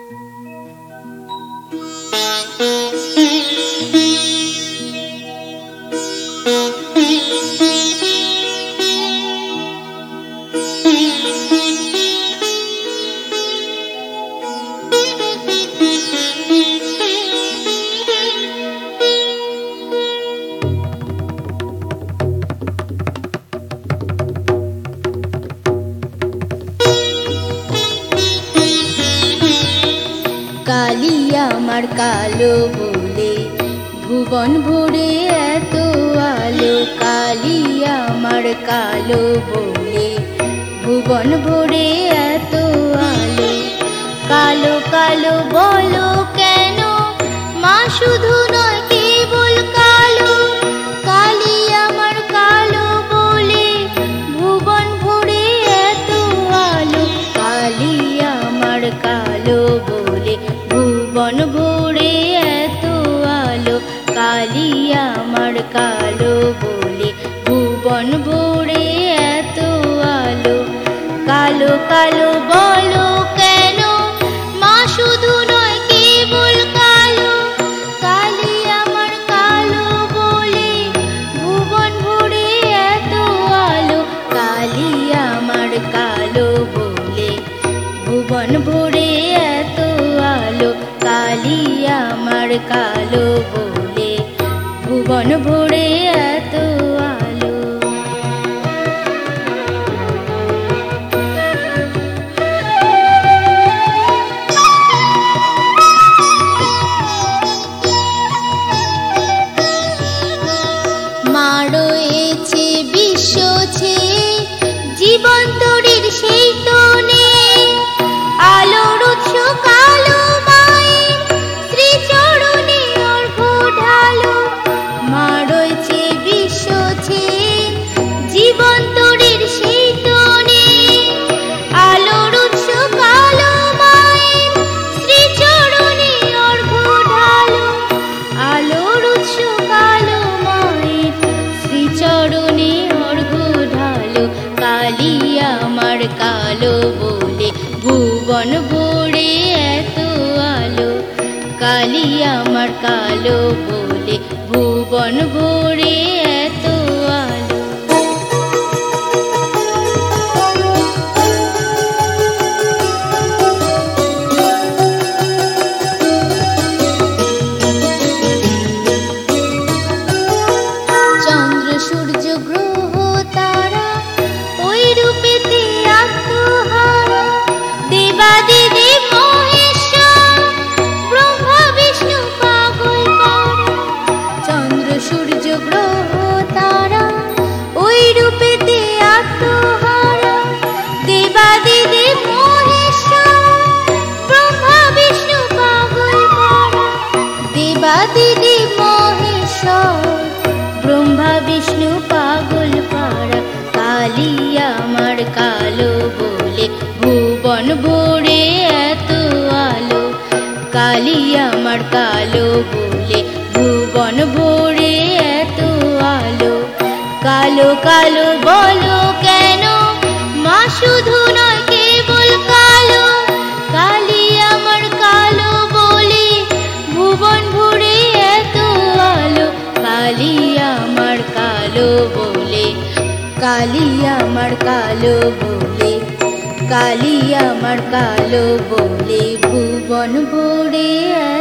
কালি আমার কালো বলে ভুবন ভরে এত আলো, কালি আমার কালো বলে ভুবন ভরে এত আলো। কালো কালো বলো কেন, মা শুধু নয় কেবল কালো, কালি আমার কালো বলে ভুবন ভরে এত আলো, কালি আমার কালো বলে ভুবন ভরে এত আলো, কালি আমার কালো বলে ভুবন ভরে এত আলো। কালো কালো বলো কেন, মা শুধু নয় কেবল কালো, কালি আমার কালো বলে ভুবন ভরে এত আলো, কালি আমার কালো বলে ভুবন ভরে এত আলো, কালি আমার কালো বলে ভুবন ভরে এত আলো। মা রয়েছে বিশ্ব ছেয়ে জীবন তরির সেই তনে, আলোর উৎস কালো মায়ের শ্রীচরণে অর্ঘ্য ঢালো। মা রয়েছে বিশ্ব ছেয়ে জীবন তরির সেই তনে, আলোর উৎস কালো মায়ের শ্রীচরণে অর্ঘ্য ঢালো, আলোর উৎস কালো মায়ের শ্রীচরণে অর্ঘ্য ঢালো। কালি আমার কালো বলে ভুবন ভরে এত আলো, কালি আমার কালো বলে ভুবন ভরে এত আলো। চন্দ্র সূর্য গ্রহ তারা ওই রূপেতে আত্মহারা, দেবাদিদেব মহেশ্বর ব্রহ্মা বিষ্ণু পাগল পারা। চন্দ্র সূর্য গ্রহ তারা ওই রূপেতে আত্মহারা, দেবাদিদেব মহেশ্বর ব্রহ্মা বিষ্ণু পাগল পারা, দেবাদিদেব মহেশ্বর ব্রহ্মা বিষ্ণু পাগল পারা। কালি আমার কালো বলে ভুবন ভরে এত আলো, কালি আমার কালো বলে ভুবন ভরে এত আলো। কালো কালো বলো কেন, মা শুধু নয় কেবল কালো, কালি আমার কালো বলে ভুবন ভরে এত আলো, কালি আমার কালো বলে, কালি আমার কালো বলে, কালি আমার কালো বলে ভুবন ভরে